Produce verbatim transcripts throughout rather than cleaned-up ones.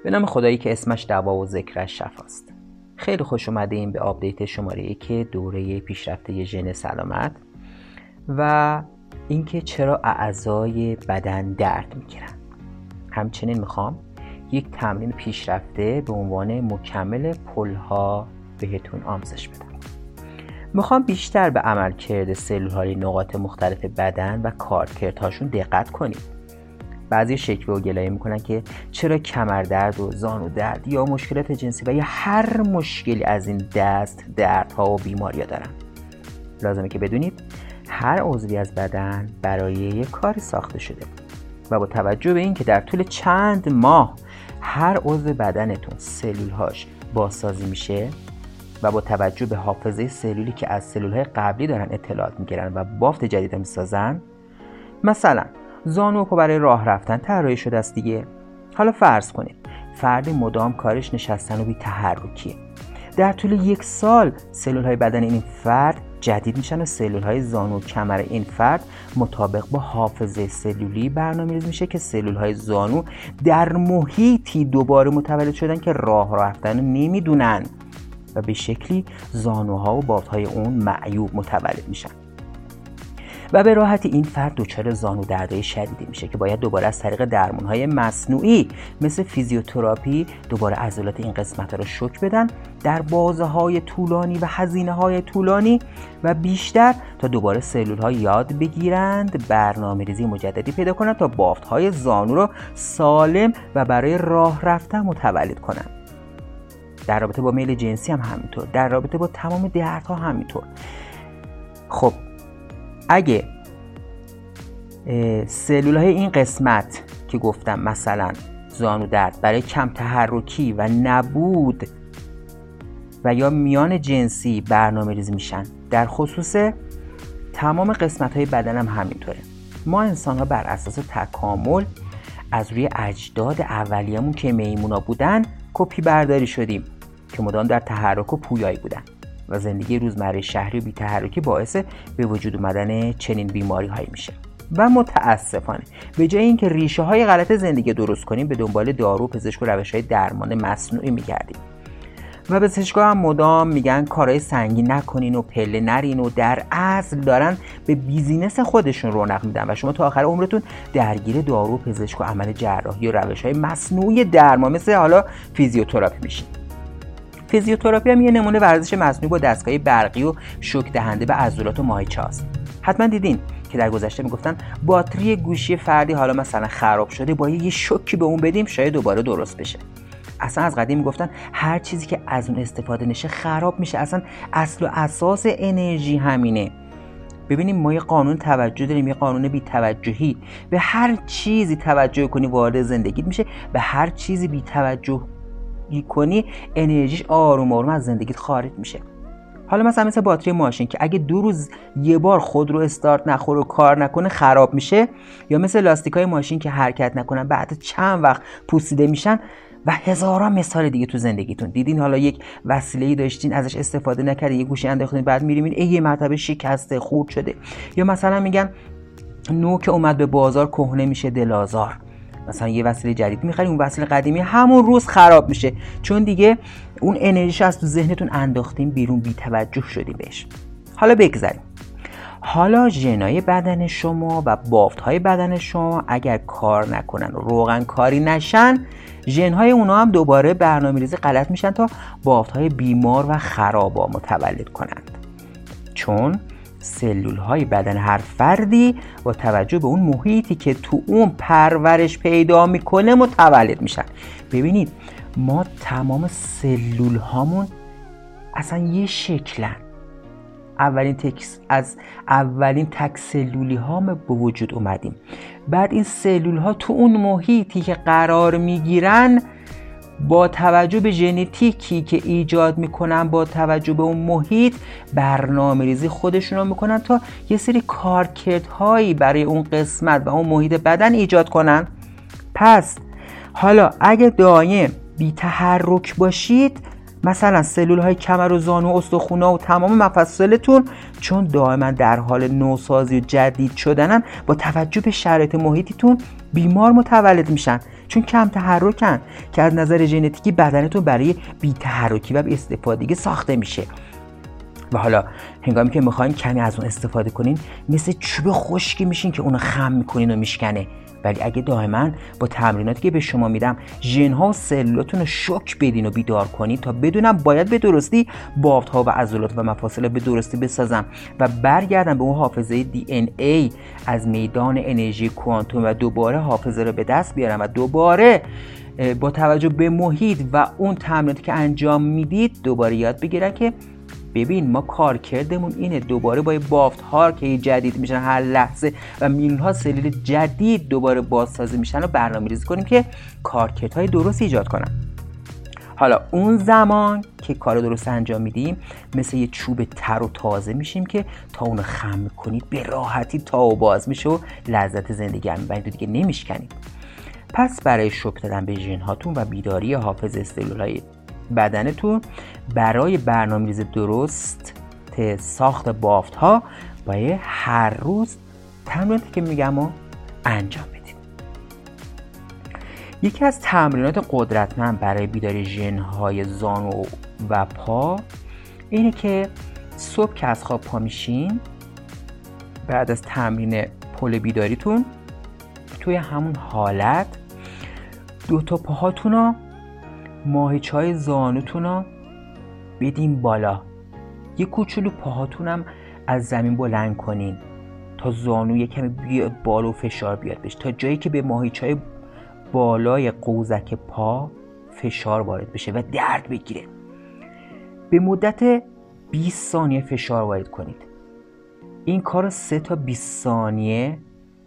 به نام خدایی که اسمش دوا و ذکرش شفاست. خیلی خوش اومدیم به آپدیت شماره یک دوره پیشرفته ژن سلامت و اینکه چرا اعضای بدن درد میگیرن. همچنین میخوام یک تمرین پیشرفته به عنوان مکمل پلها بهتون آموزش بدم. میخوام بیشتر به عملکرد سلول‌های نقاط مختلف بدن و کارکردهاشون دقت کنیم. بعضی شکوه و گلایه میکنن که چرا کمردرد و زانو درد یا مشکلات جنسی و یا هر مشکلی از این دست دردها و بیماری‌ها دارن. لازمه که بدونید هر عضوی از بدن برای یک کاری ساخته شده و با توجه به این که در طول چند ماه هر عضو بدنتون سلول‌هاش بازسازی میشه و با توجه به حافظه سلولی که از سلول‌های قبلی دارن اطلاعات میگیرن و بافت جدید میسازن، مثلا زانو و پا برای راه رفتن طراحی شده است دیگه. حالا فرض کنید فردی مدام کارش نشستن و بی تحرکیه. در طول یک سال سلول‌های بدن این فرد جدید میشن و سلول‌های زانو و کمر این فرد مطابق با حافظه سلولی برنامه‌ریزی میشه که سلول‌های زانو در محیطی دوباره متولد شدن که راه رفتن نمیدونن و به شکلی زانوها و بافت‌های اون معیوب متولد میشن و به راحتی این فرد دچار زانو دردهای شدیدی میشه که باید دوباره از طریق درمانهای مصنوعی مثل فیزیوتراپی دوباره عضلات این قسمت‌ها رو شوک بدن در بازه‌های طولانی و هزینه‌های طولانی و بیشتر تا دوباره سلول‌ها یاد بگیرند برنامه‌ریزی مجددی پیدا کنند تا بافت‌های زانو رو سالم و برای راه رفتن متولد کنند. در رابطه با میل جنسی هم همینطور، در رابطه با تمام دردها همینطور. خب اگه سلول‌های این قسمت که گفتم مثلا زانو درد برای کم تحرکی و نبود و یا میان جنسی برنامه ریزی میشن، در خصوص تمام قسمت‌های بدن هم همینطوره. ما انسان‌ها بر اساس تکامل از روی اجداد اولیه‌مون که میمونا بودن کپی برداری شدیم که مدام در تحرک و پویایی بودن و زندگی روزمره شهری و بی تحرکی باعث به وجود اومدن چنین بیماری هایی میشه و متاسفانه به جای اینکه ریشه های غلط زندگی درست کنیم به دنبال دارو، پزشک و روش های درمان مصنوعی میگردیم و پزشکا هم مدام میگن کارهای سنگین نکنین و پله نرین و در اصل دارن به بیزینس خودشون رونق میدن و شما تا آخر عمرتون درگیر دارو، پزشک و عمل جراحی و روش های مصنوعی درمان مثل حالا فیزیوتراپی میشین. فیزیوتراپی هم یه نمونه ورزش مصنوعی با دستگاه برقی و شوک دهنده به عضلات و ماهیچه است. حتما دیدین که در گذشته میگفتن باتری گوشی فردی حالا مثلا خراب شده، با یه شوکی به اون بدیم شاید دوباره درست بشه. اصلا از قدیم میگفتن هر چیزی که از اون استفاده نشه خراب میشه. اصلا اصل و اساس انرژی همینه. ببینیم ما یه قانون توجه داریم، یه قانون بی توجهی. به هر چیزی توجه کنی وارد زندگیت میشه، به هر چیزی بی توجه کنی انرژیش آروم آروم از زندگیت خارج میشه. حالا مثلا مثل باتری ماشین که اگه دو روز یه بار خود رو استارت نخوره و کار نکنه خراب میشه، یا مثل لاستیکای ماشین که حرکت نکنن بعد چند وقت پوسیده میشن و هزاران مثال دیگه تو زندگیتون دیدین. حالا یک وسیله‌ای داشتین ازش استفاده نکردین، یه گوشی انداختین بعد میرین ای یه مرتبه شکسته خورد شده. یا مثلا میگن نوک اومد به بازار کهنه میشه دل‌آزار. مثلا یه وسیله جدید می‌خرید، اون وسیله قدیمی همون روز خراب میشه چون دیگه اون انرژیش از تو ذهنتون انداختین بیرون، بی توجه شدین بهش. حالا بگذاریم. حالا ژن‌های بدن شما و بافت‌های بدن شما اگر کار نکنن و روغن کاری نشن، ژن‌های اونها هم دوباره برنامه‌ریزی غلط میشن تا بافت‌های بیمار و خرابا متولد کنند. چون سلول‌های بدن هر فردی با توجه به اون محیطی که تو اون پرورش پیدا میکنه متولد میشن. ببینید ما تمام سلول‌هامون اصلا یه شکلن. اولین تکس از اولین تک سلولی ها به وجود اومدیم. بعد این سلول ها تو اون محیطی که قرار میگیرن با توجه به ژنتیکی که ایجاد میکنن، با توجه به اون محیط برنامه ریزی خودشون رو میکنن تا یه سری کارکردهایی برای اون قسمت و اون محیط بدن ایجاد کنن. پس حالا اگه دائم بی تحرک باشید، مثلا سلول های کمر و زانو و استخوان‌ها و تمام مفاصلتون چون دائما در حال نوسازی و جدید شدنن، با توجه به شرایط محیطیتون بیمار متولد میشن، چون کم تحرکن که از نظر ژنتیکی بدنتون برای بی تحرکی و بی استفادگی ساخته میشه. و حالا هنگامی که میخواین کمی از اون استفاده کنین، مثل چوب خشکی میشین که اونو خم میکنین و میشکنه. ولی اگه دائما با تمریناتی که به شما میدم ژن‌ها و سلولاتون رو شوک بدین و بیدار کنین تا بدونم باید به درستی بافت‌ها و عضلات و مفاصل به درستی بسازم و برگردم به اون حافظه دی ان ای از میدان انرژی کوانتوم و دوباره حافظه رو به دست بیارم و دوباره با توجه به محیط و اون تمریناتی که انجام میدید دوباره یاد بگیرن که ببین ما کارکردمون اینه، دوباره با بافت ها که جدید میشن هر لحظه و میلیون ها سلول جدید دوباره بازسازی میشن و برنامه‌ریزی کنیم که کارکردهای درست ایجاد کنن. حالا اون زمان که کار درست انجام میدیم مثل یه چوب تر و تازه میشیم که تا اونو خم میکنید به راحتی تا و باز میشه و لذت زندگی هم میبرید و دیگه نمیشکنید. پس برای شوک دادن به ژن هاتون و بیداری حافظه سلولای بدنتون، برای برنامه‌ریزی درست ساخت بافت ها باید هر روز تمریناتی که میگم رو انجام بدید. یکی از تمرینات قدرتمند برای بیداری ژن های زانو و پا اینه که صبح که از خواب پا میشین، بعد از تمرین پل بیداریتون توی همون حالت دو تا پاهاتون رو ماهیچه‌های زانوتون رو بدین بالا، یه کوچولو پاهاتونم از زمین بلند کنین تا زانو یه کمی بیاد بالا و فشار بیاد بشه، تا جایی که به ماهیچه‌های بالای قوزک پا فشار وارد بشه و درد بگیره. به مدت بیست ثانیه فشار وارد کنید. این کار رو سه تا بیست ثانیه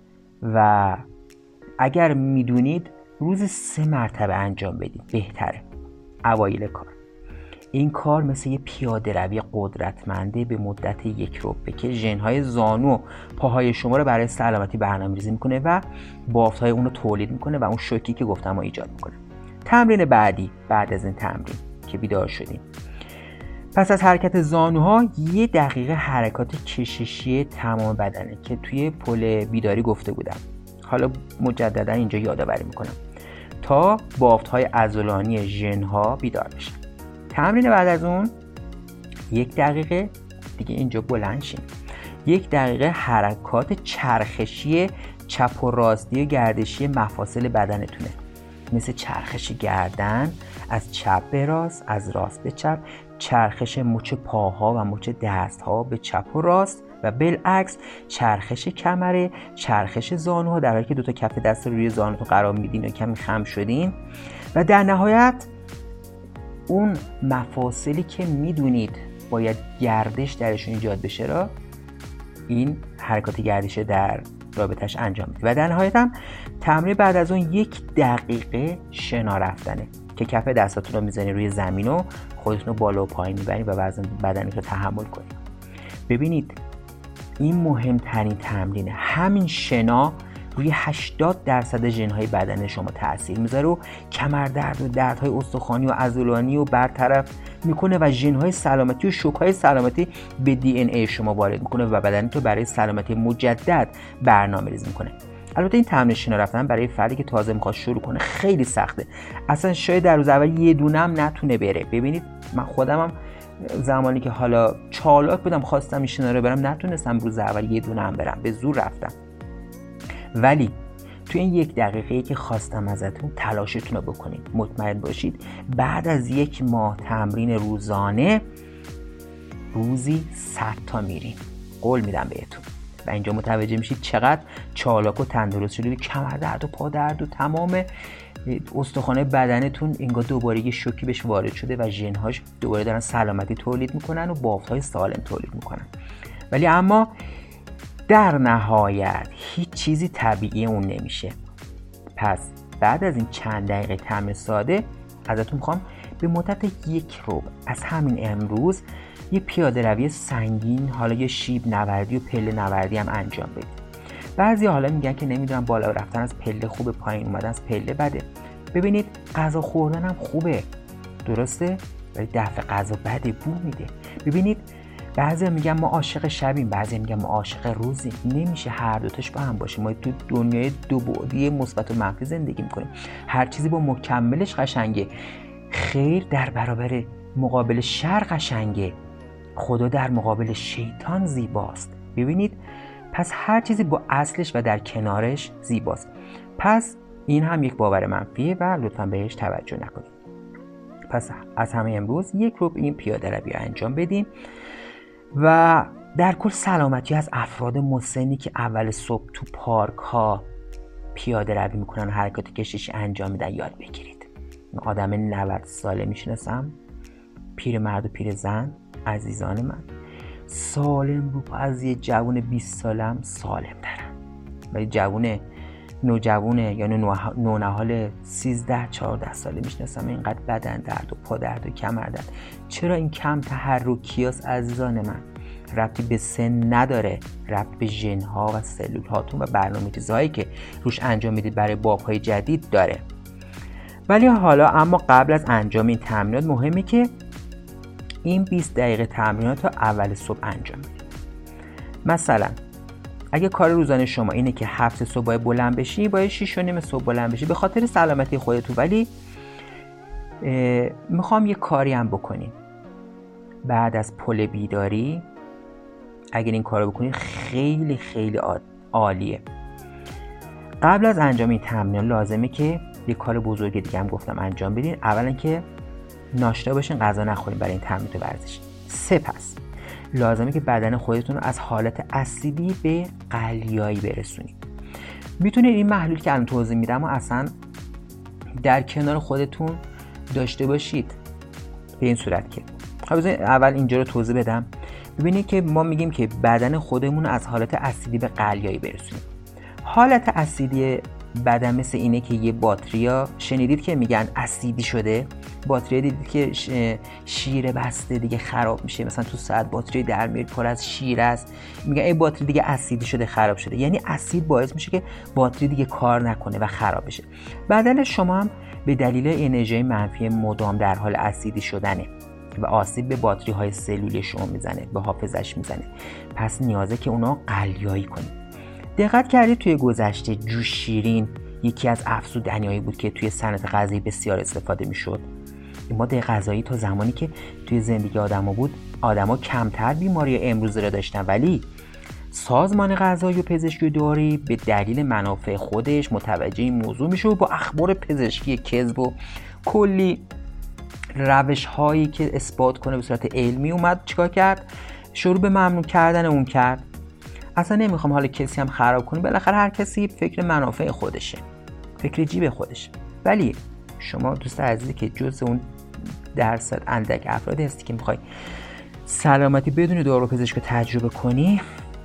و اگر میدونید روزی سه مرتبه انجام بدید بهتره. اوایل کار این کار مثل یه پیاده روی قدرتمنده به مدت یک ربع که ژن‌های زانو و پاهای شما رو برای سلامتی برنامه‌ریزی میکنه و بافت‌های اون رو تولید میکنه و اون شوکی که گفتم رو ایجاد میکنه. تمرین بعدی بعد از این تمرین که بیدار شدیم، پس از حرکت زانوها یه دقیقه حرکات کششی تمام بدنه که توی پل بیداری گفته بودم. حالا مجددا اینجا یادآوری میکنم تا بافت‌های عضلانی ژن‌ها بیدار بشن. تمرین بعد از اون یک دقیقه دیگه اینجا بلند شین، یک دقیقه حرکات چرخشی چپ و راستی و گردشی مفاصل بدنتونه، مثل چرخش گردن از چپ به راست، از راست به چپ، چرخش مچ پاها و مچ دستها به چپ و راست و بالعکس چرخش کمره، چرخش زانوها در حالی که دو تا کف دست رو روی زانوتون قرار میدین و کمی خم شدین و در نهایت اون مفاصلی که میدونید باید گردش درشون ایجاد بشه را این حرکات گردش در رابطش انجام میدید و در نهایت هم تمرین بعد از اون یک دقیقه شنا رفتنه که کف دستاتون رو میزنید روی زمین و خودتون رو بالا و پایین میبرید و وزن بدنتون رو تحمل کنید. ببینید این مهمترین تمرینه. همین شنا روی هشتاد درصد ژن‌های بدن شما تاثیر میذاره و کمر درد و دردهای استخوانی و عضلانی و برطرف میکنه و ژن‌های سلامتی و شوک‌های سلامتی به دی ان ای شما وارد میکنه و بدنتون برای سلامتی مجدد برنامه‌ریزی میکنه. البته این تمرین شنا رفتن برای فردی که تازه میخواد شروع کنه خیلی سخته. اصلا شاید در روز اول یه دونم نتونه بره. ببینید من خودمم زمانی که حالا چالاک بودم خواستم این شنا رو برم نتونستم روز اول یه دونم برم، به زور رفتم. ولی تو این یک دقیقه‌ای که خواستم ازتون تلاشتون رو بکنید، مطمئن باشید بعد از یک ماه تمرین روزانه روزی صد تا میرین، قول میدم بهتون. و اینجا متوجه میشید چقدر چالاک و تندرست شدید. کمر درد و پا درد و تمام استخوان بدنتون انگار دوباره یه شوکی بهش وارد شده و ژن‌هاش دوباره دارن سلامتی تولید میکنن و بافت‌های سالم تولید میکنن. ولی اما در نهایت هیچ چیزی طبیعی اون نمیشه. پس بعد از این چند دقیقه تمرین ساده ازتون میخوام به مدت یک ربع از همین امروز یه پیاده روی سنگین، حالا یه شیب نوردی و پله نوردی هم انجام بدید. بعضی حالا میگن که نمیدونم بالا رفتن از پله خوبه، پایین اومدن از پله بده. ببینید غذا خوردن هم خوبه، درسته؟ ولی دفع غذا بده، بو میده. ببینید بعضی میگن ما عاشق شبیم، بعضی میگن ما عاشق روزیم. نمیشه هر دوتاش با هم باشه. ما تو دنیای دو بعدی مثبت و منفی زندگی میکنیم. هر چیزی با مکملش قشنگه. خیر در برابر مقابل شر قشنگه. خدا در مقابل شیطان زیباست. ببینید پس هر چیزی با اصلش و در کنارش زیباست. پس این هم یک باور منفیه و لطفاً بهش توجه نکنید. پس از همه امروز یک رو این پیاده روی انجام بدین و در کل سلامتی از افراد مسنی که اول صبح تو پارک ها پیاده روی میکنن و حرکات کشیشی انجام میدن یاد بگیرید. من آدم نود ساله میشناسم، پیرمرد و پیرزن عزیزان من، سالم رو از یه جوون بیست سالم سالم ترم، ولی جوون نوجوونه یا نونهال سیزده چهارده ساله میشناسم اینقدر بدن درد و پا درد و کمر درد. چرا این کم تحرکیاست عزیزان من؟ ربطی به سن نداره، ربط به ژن ها و سلول هاتون و برنامه‌ریزی که روش انجام میدید برای باب‌های جدید داره. ولی حالا اما قبل از انجام این تمرینات مهمه که این بیست دقیقه تمرینات رو اول صبح انجام بدید. مثلا اگه کار روزانه شما اینه که هفت صبح باید بلند بشی، باید شیش و نیم صبح بلند بشی به خاطر سلامتی خودتون، ولی میخوام یه کاری هم بکنین. بعد از پل بیداری اگر این کارو بکنید خیلی خیلی عالیه. قبل از انجام این تمرین لازمه که یه کار بزرگ دیگه هم گفتم انجام بدین. اولا که ناشتا باشین، غذا نخورین برای این تمرین ورزش. سپس لازمه که بدن خودتون رو از حالت اسیدی به قلیایی برسونید. میتونید این محلول که الان توضیح میدم و اصلا در کنار خودتون داشته باشید به این صورت که خب اول اینجا رو توضیح بدم. ببینید که ما میگیم که بدن خودمون رو از حالت اسیدی به قلیایی برسونید. حالت اسیدی بدن مثل اینه که یه باتریا شنیدید که میگن اسیدی شده، باتری دیدید که شیر بسته دیگه خراب میشه، مثلا تو ساعت باتری در میاد پر از شیر است، میگن این باتری دیگه اسیدی شده خراب شده. یعنی اسید باعث میشه که باتری دیگه کار نکنه و خراب بشه. بدن شما هم به دلیل انرژی منفی مدام در حال اسیدی شدنه و آسیب به باتری های سلولی شما میزنه، به حافظش میزنه. پس نیازه که اونا قلیایی کنید. دقت کردید توی گذشته جوش شیرین یکی از افزودنیایی بود که توی صنعت غذایی بسیار استفاده میشد. این ماده غذایی تا زمانی که توی زندگی آدما بود، آدما کمتر بیماری امروزه را داشتن، ولی سازمان غذایی و پزشکی و دارویی به دلیل منافع خودش متوجه این موضوع میشه و با اخبار پزشکی کذب و کلی روش هایی که اثبات کنه به صورت علمی اومد چیکار کرد؟ شروع به ممنوع کردن اون کرد. اصلا نمیخوام حالا کسی هم خراب کنیم، بالاخره هر کسی فکر منافع خودشه، فکر جیب خودشه. ولی شما دوست عزیزی که جز اون درصد اندک افرادی هستی که میخوای سلامتی بدون دارو پزشکی تجربه کنی،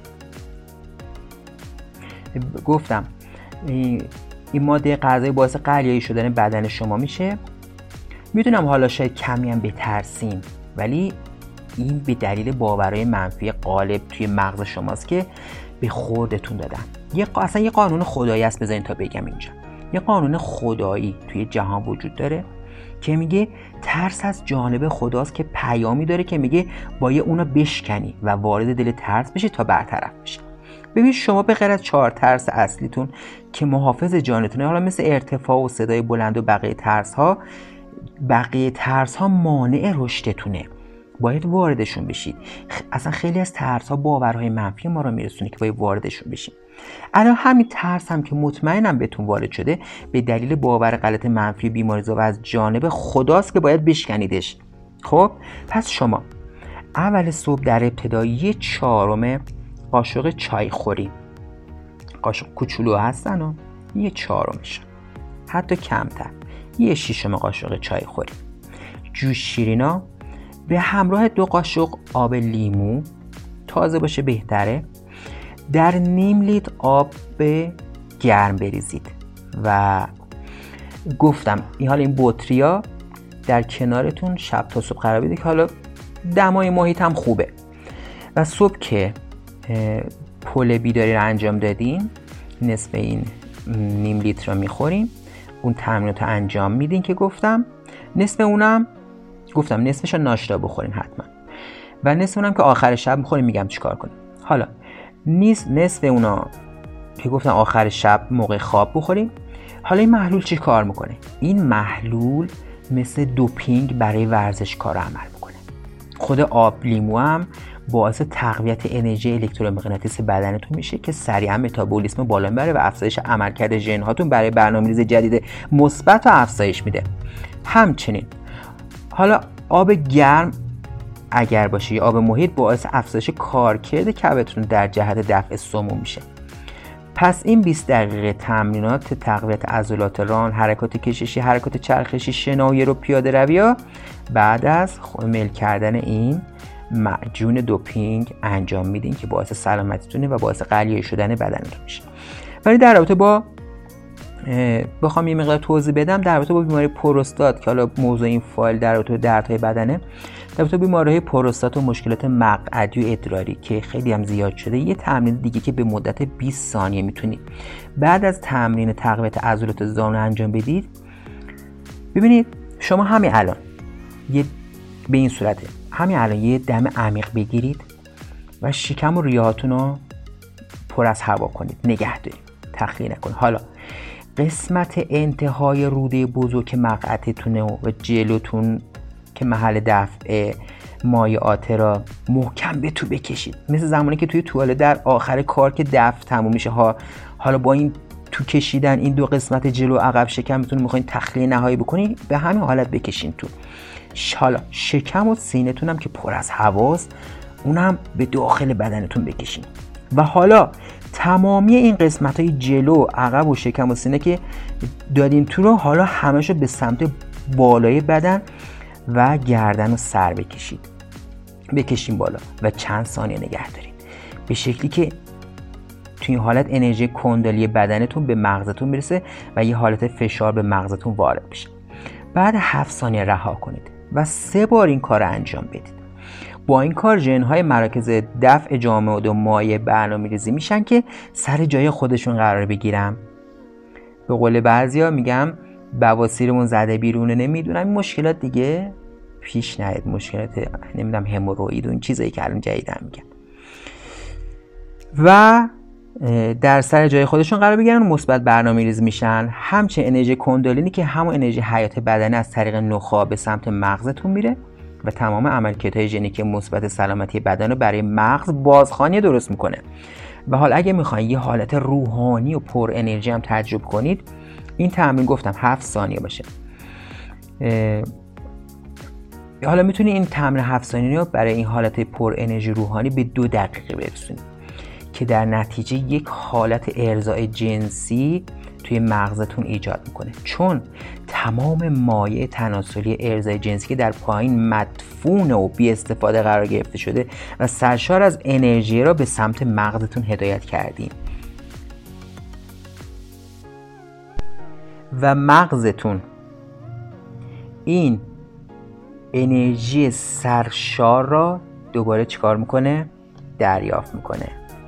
گفتم این ماده غذایی باعث قلیایی شدن بدن شما میشه. میدونم حالا شاید کمی هم بترسین، ولی این به دلیل باورهای منفی غالب توی مغز شماست که به خوردتون دادن. یه ق... اصلا یه قانون خدایی است، بذارین تا بگم اینجا. یه قانون خدایی توی جهان وجود داره که میگه ترس از جانب خداست که پیامی داره که میگه باید اونو بشکنی و وارد دل ترس بشی تا برطرف بشی. ببین شما به غیر از چهار ترس اصلیتون که محافظ جانتونه، حالا مثل ارتفاع و صدای بلند و بقیه ترس ها، بقیه ترس ها مانع رشدتونه، باید واردشون بشید. اصلا خیلی از ترس ها باورهای منفی ما رو میرسونه که باید واردشون بشیم. الان همین ترس هم که مطمئنم بهتون وارد شده به دلیل باور غلط منفی بیماریزا و از جانب خداست که باید بشکنیدش. خب پس شما اول صبح در ابتدا یه چهارم قاشق چای خوری، قاشق کوچولو هستن و یه چهارمش حتی کمتر، یه شیشم قاشق چای خوری جوش شیرینا به همراه دو قاشق آب لیمو، تازه باشه بهتره، در نیم لیتر آب گرم بریزید. و گفتم این حالا این بطریا در کنارتون شب تا صبح قرار بدید که حالا دمای محیط هم خوبه. و صبح که پل بیداری رو انجام دادین نصف این نیم لیتر رو میخوریم، اون تمرینات رو انجام میدین که گفتم، نصف اونم گفتم نصفش رو ناشتا بخورین حتما و نصف اونم که آخر شب میخورین میگم چیکار کنین. حالا نیست نصف اونا که گفتم آخر شب موقع خواب بخوریم. حالا این محلول چی کار میکنه؟ این محلول مثل دوپینگ برای ورزشکارا عمل میکنه. خود آب لیمو هم باعث تقویت انرژی الکترومغناطیسی بدنتون میشه که سریعا متابولیسم بالا میبره و افزایش عملکرد ژن هاتون برای برنامه‌ریزی جدید مثبت و افزایش میده. همچنین حالا آب گرم اگر باشه یا آب محیط باعث افزایش کارکرد کبدتون در جهت دفع سموم میشه. پس این بیست دقیقه تمرینات تقویت عضلات ران، حرکات کششی، حرکات چرخشی، شناوی رو پیاده روی بعد از مل کردن این معجون دوپینگ انجام میدین که باعث سلامتیتونه و باعث قلیه شدن بدنتون میشه. ولی در رابطه با بخوام یه مقدار توضیح بدم در رابطه با بیماری پروستات که حالا موضوع این فایل در رابطه با دردهای بدنه، در رابطه با بیماریهای پروستات و مشکلات مقعدی و ادراری که خیلی هم زیاد شده، یه تمرین دیگه که به مدت بیست ثانیه میتونید بعد از تمرین تقویت عضلات زانو انجام بدید. ببینید شما همین الان یه به این صورته همین الان یه دم عمیق بگیرید و شکم و ریه‌هاتون رو پر از هوا کنید، نگه دارید، تخلیه نکنید. حالا قسمت انتهای روده بزرگ مقعدتونه و جلوتون که محل دفع مایعات را محکم به تو بکشید، مثل زمانی که توی توالت در آخر کار که دفع تموم میشه ها. حالا با این تو کشیدن این دو قسمت جلو عقب شکمتون میخواین تخلیه نهایی بکنید، به همین حالت بکشین تو. حالا شکم و سینه‌تون هم که پر از هواست اونم به داخل بدنتون بکشین و حالا تمامی این قسمت‌های جلو، عقب و شکم و سینه که دادین تو رو حالا همه‌شو به سمت بالای بدن و گردن و سر بکشید. بکشین بالا و چند ثانیه نگه دارین به شکلی که توی این حالت انرژی کندلی بدنتون به مغزتون میرسه و یه حالت فشار به مغزتون وارد میشه. بعد هفت ثانیه رها کنید و سه بار این کار رو انجام بدید. با این کار ژن‌های مراکز دفع جامد و مایع برنامه‌ریزی میشن که سر جای خودشون قرار بگیرن. به قول بعضیا میگم بواسیرمون زده بیرونه، نمیدونم این مشکلات دیگه پیش نیاد، مشکلات نمیدونم هموروئید و این چیزایی که الان جدیدن میگن و در سر جای خودشون قرار بگیرن و مثبت برنامه‌ریزی میشن. همچنین انرژی کندالینی که همون انرژی حیات بدنه از طریق نخاع به سمت مغزتون میره و تمام عملکردهای ژنیک مثبت سلامتی بدن رو برای مغز بازخوانی درست میکنه. و حالا اگه میخواین یه حالت روحانی و پر انرژی هم تجربه کنید، این تمرین گفتم هفت ثانیه باشه. حالا میتونید این تمرین هفت ثانیه رو برای این حالت پر انرژی روحانی به دو دقیقه برسونید که در نتیجه یک حالت ارضای جنسی توی مغزتون ایجاد میکنه، چون تمام مایع تناسلی ارضای جنسی که در پایین مدفون و بی استفاده قرار گرفته شده و سرشار از انرژی را به سمت مغزتون هدایت کردیم و مغزتون این انرژی سرشار را دوباره چیکار میکنه؟ دریافت میکنه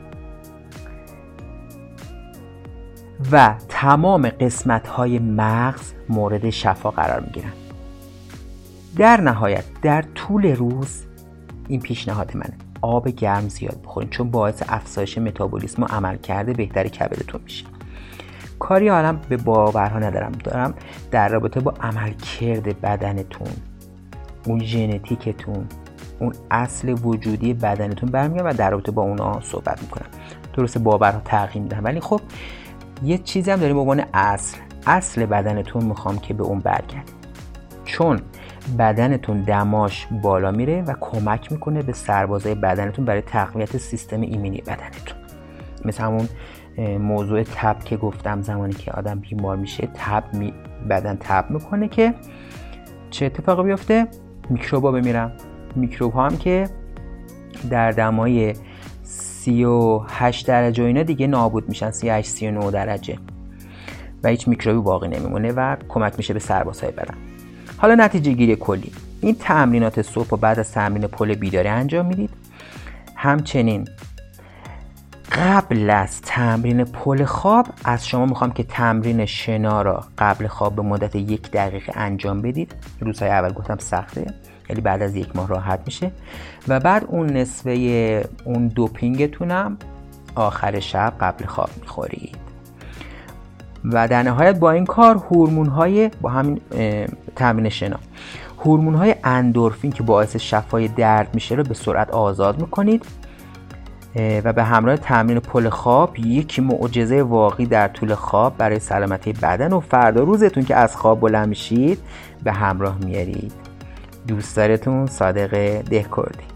و تمام قسمت‌های مغز مورد شفا قرار می‌گیرن. در نهایت در طول روز این پیشنهاد منه، آب گرم زیاد بخورین چون باعث افزایش متابولیسم و عملکرد بهتر کبدتون میشه. کاری حالا به باورها ندارم، دارم در رابطه با عملکرد بدنتون، اون ژنتیکتون، اون اصل وجودی بدنتون برمیگردم و در رابطه با اونا صحبت میکنم. درسته باورها تغییر میدن ولی خب یه چیزی هم داریم به عنوان اصل اصل بدنتون میخوام که به اون برگردید، چون بدنتون دماش بالا میره و کمک میکنه به سربازای بدنتون برای تقویت سیستم ایمنی بدنتون. مثل همون موضوع تب که گفتم، زمانی که آدم بیمار میشه تب می... بدن تب میکنه که چه اتفاقی بیفته؟ میکروبا بمیرن. میکروب ها هم که در دمای سی و هشت درجه و اینا دیگه نابود میشن، سی و هشت سی و نه درجه و هیچ میکروبی باقی نمیمونه و کمک میشه به سربازهای بدن. حالا نتیجه گیری کلی، این تمرینات صبح و بعد از تمرین پل بیداری انجام میدید. همچنین قبل از تمرین پل خواب از شما میخوام که تمرین شنا را قبل خواب به مدت یک دقیقه انجام بدید. روزهای اول گفتم سخته، یعنی بعد از یک ماه راحت میشه. و بعد اون نصفه اون دوپینگتونم آخر شب قبل خواب میخورید. و در نهایت با این کار هورمون‌های با همین تامین شنا هورمون‌های اندورفین که باعث شفای درد میشه رو به سرعت آزاد میکنید و به همراه تمرین پل خواب یک معجزه واقعی در طول خواب برای سلامتی بدن و فردا روزتون که از خواب بلند میشید به همراه میارید. دوست دارتون، صادق دهکردی.